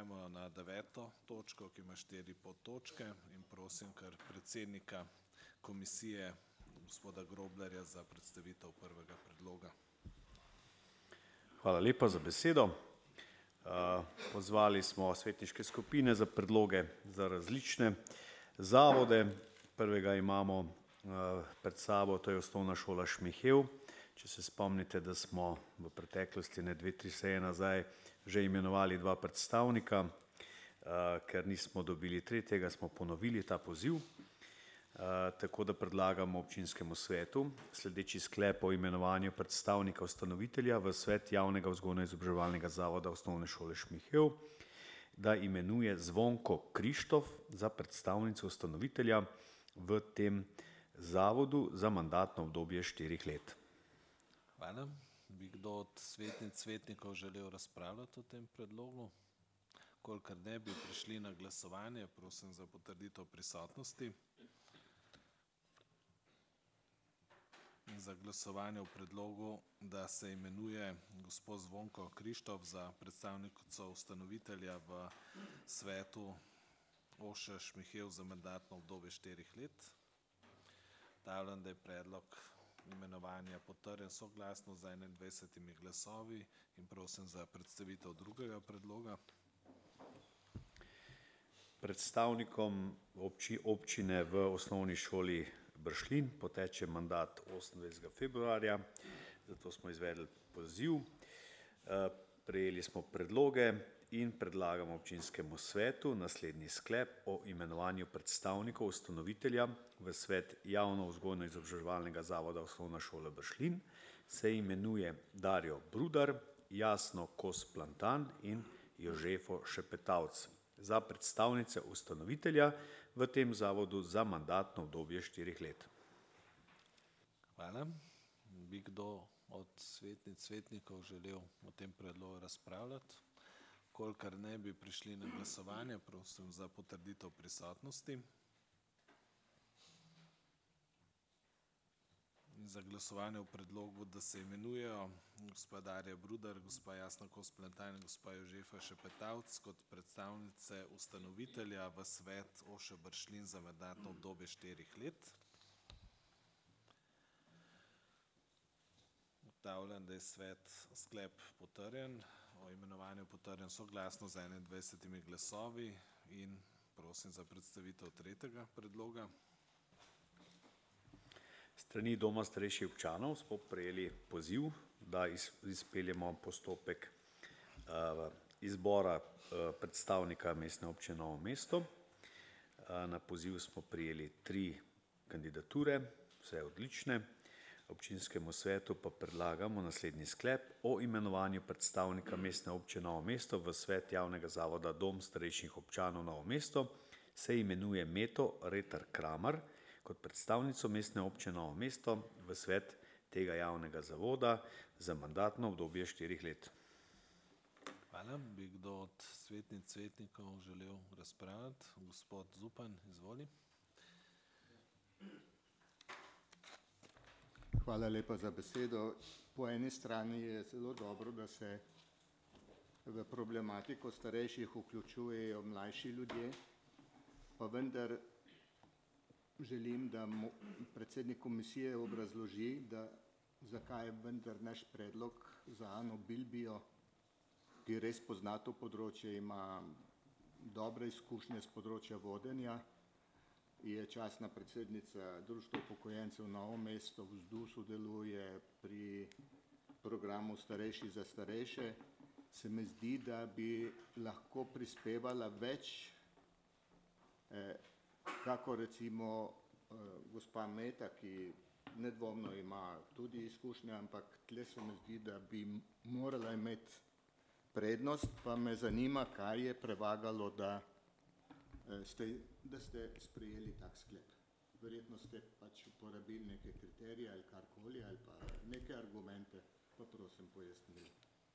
Prehajamo na 9. točko, ki ima 4 podtočke in prosim kar predsednika komisije, gospoda Groblerja, za predstavitev prvega predloga. Hvala lepa za besedo. Pozvali smo svetniške skupine za predloge za različne zavode. Prvega imamo pred sabo, to je Osnovna šola Šmihev. Če se spomnite, da smo v preteklosti, 2-3 seje nazaj, že imenovali 2 predstavnika, ker nismo dobili tretjega, smo ponovili ta poziv. Tako da predlagamo občinskemu svetu sledeči sklep o imenovanju predstavnika ustanovitelja v svet javnega vzgojno-izobraževalnega zavoda Osnovne šole Šmihev, da imenuje Zvonko Krištof za predstavnico ustanovitelja v tem zavodu za mandatno obdobje 4 let. Hvala. Bi kdo od svetnic, svetnikov želel razpravljati o tem predlogu? Kolikor ne, bi prišli na glasovanje. Prosim za potrditev prisotnosti. Za glasovanje o predlogu, da se imenuje gospod Zvonko Krištof za predstavnico ustanovitelja v svetu OŠ Šmihev za mandatno obdobje 4 let. Ugotavljam, da je predlog imenovanja potrjen soglasno z 21 glasovi in prosim za predstavitev drugega predloga. Predstavnikom občine v Osnovni šoli Bršljin poteče mandat 28. februarja, zato smo izvedli poziv. Prejeli smo predloge in predlagamo občinskemu svetu naslednji sklep o imenovanju predstavnikov ustanovitelja v svet javno vzgojno-izobraževalnega zavoda Osnovna šola Bršljin. Se imenuje Darjo Brudar, Jasno Kos Plantan in Jožefo Šepetavc za predstavnice ustanovitelja v tem zavodu za mandatno obdobje 4 let. Hvala. Bi kdo od svetnic, svetnikov želel o tem predlogu razpravljati? Kolikor ne, bi prišli na glasovanje. Prosim za potrditev prisotnosti. In za glasovanje o predlogu, da se imenujejo gospa Darja Brudar, gospa Jasna Kos Plantan in gospa Jožefa Šepetavc kot predstavnice ustanovitelja v svet OŠ Bršljin za mandatno obdobje 4 let. Ugotavljam, da je sklep potrjen, o imenovanju potrjen soglasno z 21 glasovi in prosim za predstavitev tretjega predloga. S strani Doma starejših občanov smo prejeli poziv, da izpeljemo postopek izbora predstavnika Mestne občine Novo mesto. Na poziv smo prejeli 3 kandidature, vse odlične. Občinskemu svetu pa predlagamo naslednji sklep o imenovanju predstavnika Mestne občine Novo mesto v svet javnega zavoda Dom starejših občanov Novo mesto. Se imenuje Meto Retar Kramar kot predstavnico Mestne občine Novo mesto v svet tega javnega zavoda za mandatno obdobje 4 let. Hvala. Bi kdo od svetnic, svetnikov želel razpravljati? Gospod Zupan, izvoli. Hvala lepa za besedo. Po eni strani je zelo dobro, da se v problematiko starejših vključujejo mlajši ljudje, pa vendar želim, da predsednik komisije obrazloži, zakaj je vendar naš predlog za Ano Bilbio, ki res pozna to področje, ima dobre izkušnje s področja vodenja, je častna predsednica Društva upokojencev Novo mesto, v ZDU sodeluje pri programu Starejši za starejše. Se mi zdi, da bi lahko prispevala več, kakor recimo gospa Meta, ki nedvomno ima tudi izkušnje, ampak tle se mi zdi, da bi morala imeti prednost, pa me zanima, kaj je prevagalo, da ste sprejeli tak sklep. Verjetno ste pač uporabili neke kriterije ali karkoli ali pa neke argumente, pa prosim pojasnilo.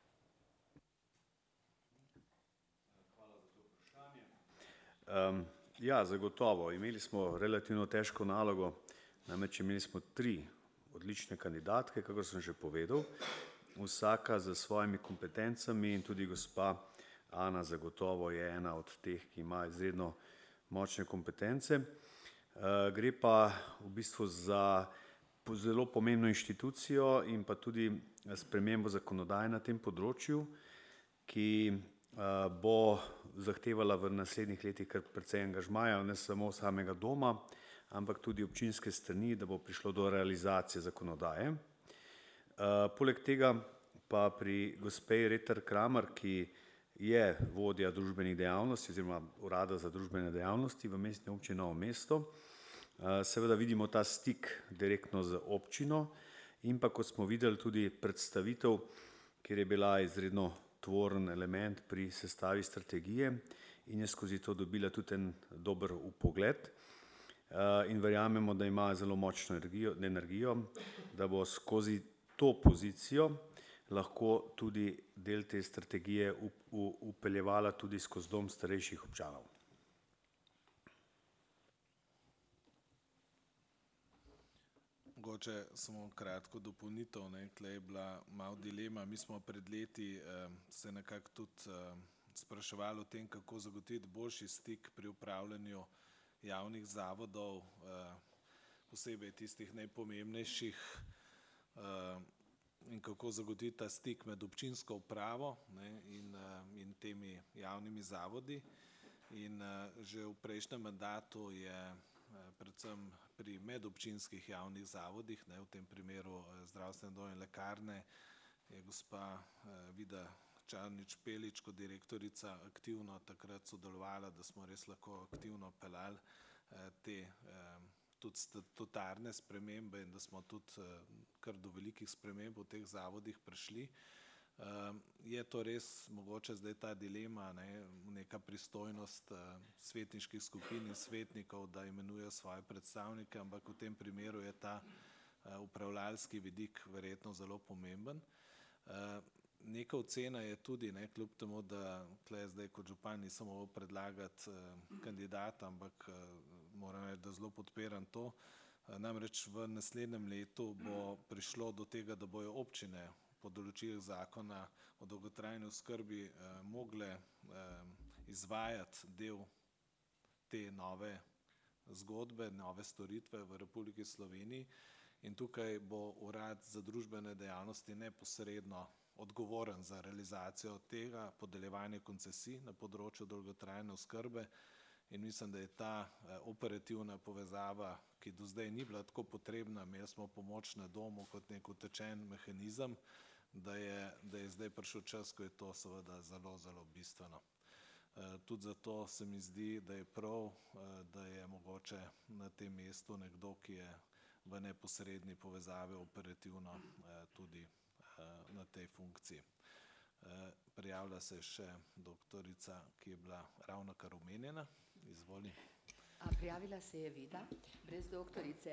Hvala za to vprašanje. Ja, zagotovo. Imeli smo relativno težko nalogo, namreč imeli smo 3 odlične kandidatke, kakor sem že povedal, vsaka s svojimi kompetencami in tudi gospa Ana zagotovo je ena od teh, ki ima izredno močne kompetence. Gre pa v bistvu za zelo pomembno inštitucijo in pa tudi spremembo zakonodaje na tem področju, ki bo zahtevala v naslednjih letih kar precej angažmaja, ne samo samega doma, ampak tudi občinske strani, da bo prišlo do realizacije zakonodaje. Poleg tega pa pri gospe Reter Kramer, ki je vodja družbenih dejavnosti oziroma urada za družbene dejavnosti v Mestni občini Novo mesto, seveda vidimo ta stik direktno z občino in pa, kot smo videli, tudi predstavitev, kjer je bila izredno tvoren element pri sestavi strategije in je skozi to dobila tudi en dober vpogled. In verjamemo, da ima zelo močno energijo, da bo skozi to pozicijo lahko tudi del te strategije vpeljevala tudi skozi dom starejših občanov. Mogoče samo kratko dopolnitev, tukaj je bila malo dilema. Mi smo pred leti se nekako tudi spraševali o tem, kako zagotoviti boljši stik pri upravljanju javnih zavodov, posebej tistih najpomembnejših, in kako zagotoviti ta stik med občinsko upravo in temi javnimi zavodi. In že v prejšnjem mandatu je predvsem pri medobčinskih javnih zavodih, v tem primeru zdravstvene dome in lekarne, je gospa Vida Čarnič-Pelič kot direktorica aktivno takrat sodelovala, da smo res lahko aktivno peljali te tudi statutarne spremembe in da smo tudi kar do velikih sprememb v teh zavodih prišli. Je to res mogoče zdaj ta dilema, neka pristojnost svetniških skupin in svetnikov, da imenujejo svoje predstavnike, ampak v tem primeru je ta upravljalski vidik verjetno zelo pomemben. Neka ocena je tudi, kljub temu, da tukaj zdaj kot župan nisem mogel predlagati kandidata, ampak moram reči, da zelo podpiram to. Namreč v naslednjem letu bo prišlo do tega, da bojo občine po določilih zakona o dolgotrajni oskrbi mogle izvajati del te nove zgodbe, nove storitve v Republiki Sloveniji. In tukaj bo Urad za družbene dejavnosti neposredno odgovoren za realizacijo tega, podeljevanje koncesij na področju dolgotrajne oskrbe. In mislim, da je ta operativna povezava, ki do zdaj ni bila tako potrebna, imeli smo pomoč na domu kot nek utečen mehanizem, da je zdaj prišel čas, ko je to seveda zelo, zelo bistveno. Tudi zato se mi zdi, da je prav, da je mogoče na tem mestu nekdo, ki je v neposredni povezavi operativno tudi na tej funkciji. Prijavlja se še doktorica, ki je bila ravnokar omenjena. Izvoli. Prijavila se je Vida, brez doktorice.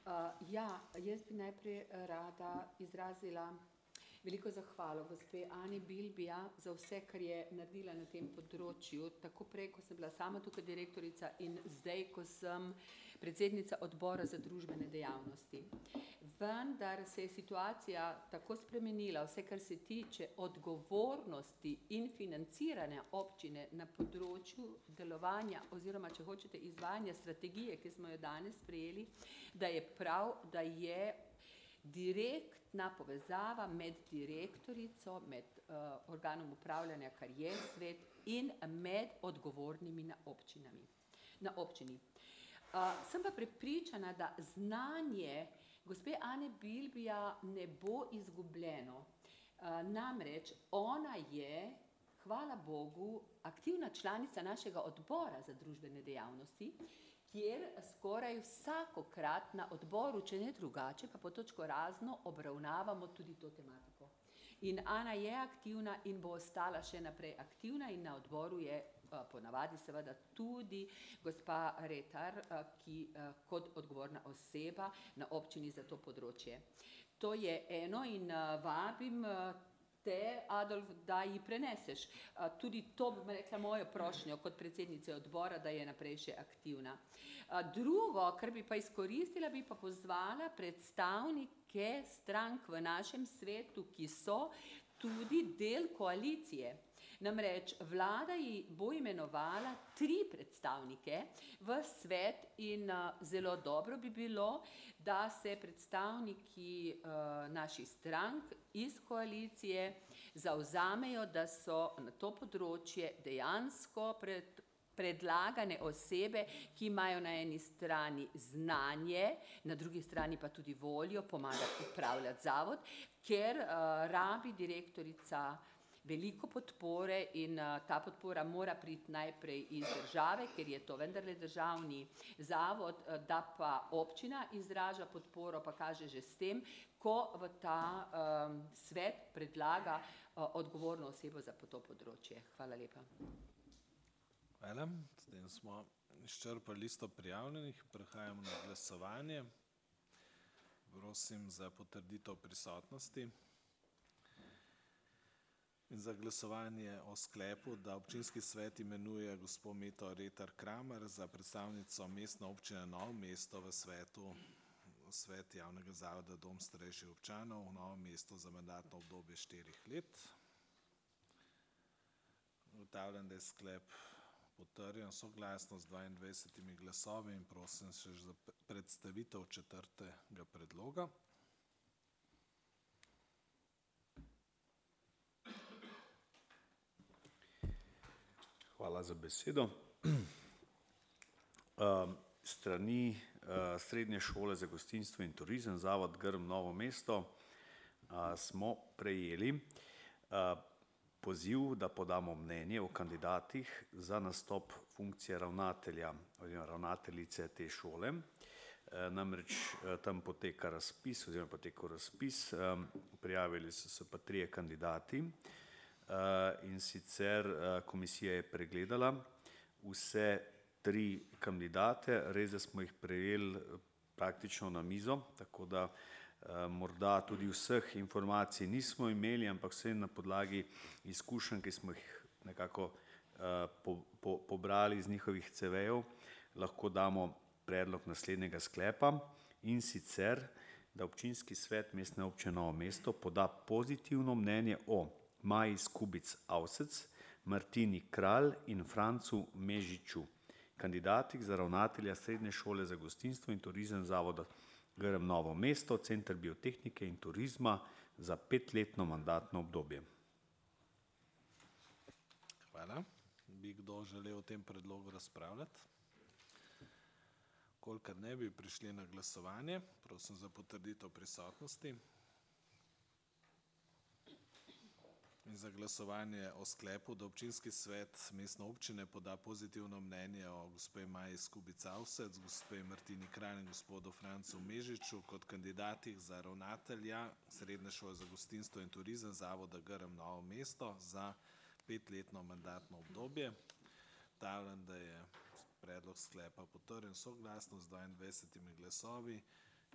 Jaz bi najprej rada izrazila veliko zahvalo gospe Ani Bilbija za vse, kar je naredila na tem področju, tako prej, ko sem bila sama tukaj direktorica in zdaj, ko sem predsednica odbora za družbene dejavnosti. Vendar se je situacija tako spremenila, vse, kar se tiče odgovornosti in financiranja občine na področju delovanja oziroma, če hočete, izvajanja strategije, ki smo jo danes sprejeli, da je prav, da je direktna povezava med direktorico, med organom upravljanja, kar je svet, in med odgovornimi na občini. Sem pa prepričana, da znanje gospe Ane Bilbija ne bo izgubljeno. Namreč ona je, hvala Bogu, aktivna članica našega odbora za družbene dejavnosti, kjer skoraj vsakokrat na odboru, če ne drugače, pa po točko razno obravnavamo tudi to tematiko. In Ana je aktivna in bo ostala še naprej aktivna in na odboru je ponavadi seveda tudi gospa Retar, ki kot odgovorna oseba na občini za to področje. To je eno in vabim te, Adolf, da ji preneseš. Tudi to bom rekla mojo prošnjo kot predsednice odbora, da je naprej še aktivna. Drugo, kar bi pa izkoristila, bi pa pozvala predstavnike strank v našem svetu, ki so tudi del koalicije. Namreč vlada bo imenovala 3 predstavnike v svet in zelo dobro bi bilo, da se predstavniki naših strank iz koalicije zavzamejo, da so na to področje dejansko predlagane osebe, ki imajo na eni strani znanje, na drugi strani pa tudi voljo pomagati upravljati zavod, ker rabi direktorica veliko podpore in ta podpora mora priti najprej iz države, ker je to vendarle državni zavod, da pa občina izraža podporo, pa kaže že s tem, ko v ta svet predlaga odgovorno osebo za to področje. Hvala lepa. Hvala. S tem smo izčrpali listo prijavljenih. Prehajamo na glasovanje. Prosim za potrditev prisotnosti. In za glasovanje o sklepu, da občinski svet imenuje gospo Meto Retar Kramer za predstavnico Mestne občine Novo mesto v svet javnega zavoda Dom starejših občanov v Novem mestu za mandatno obdobje 4 let. Ugotavljam, da je sklep potrjen soglasno z 22 glasovi in prosim še za predstavitev 4. predloga. Hvala za besedo. Strani Srednje šole za gostinstvo in turizem, Zavod Grm Novo mesto, smo prejeli poziv, da podamo mnenje o kandidatih za nastop funkcije ravnatelja oziroma ravnateljice te šole. Namreč tam poteka razpis oziroma potekal razpis, prijavili so se pa 3 kandidati. In sicer komisija je pregledala vse 3 kandidate, res da smo jih prejeli praktično na mizo, tako da morda tudi vseh informacij nismo imeli, ampak vse na podlagi izkušenj, ki smo jih nekako pobrali iz njihovih CV-jev, lahko damo predlog naslednjega sklepa, in sicer, da občinski svet Mestne občine Novo mesto poda pozitivno mnenje o Maji Skubic Avsec, Martini Kralj in Francu Mežiču, kandidatih za ravnatelja Srednje šole za gostinstvo in turizem Zavoda Grm Novo mesto, Center biotehnike in turizma za 5-letno mandatno obdobje. Hvala. Bi kdo želel o tem predlogu razpravljati? Kolikor ne, bi prišli na glasovanje. Prosim za potrditev prisotnosti. In za glasovanje o sklepu, da občinski svet Mestne občine poda pozitivno mnenje o gospe Maji Skubic Avsec, gospe Martini Kralj in gospodu Francu Mežiču kot kandidatih za ravnatelja Srednje šole za gostinstvo in turizem Zavoda Grm Novo mesto za 5-letno mandatno obdobje. Ugotavljam, da je predlog sklepa potrjen soglasno z 22 glasovi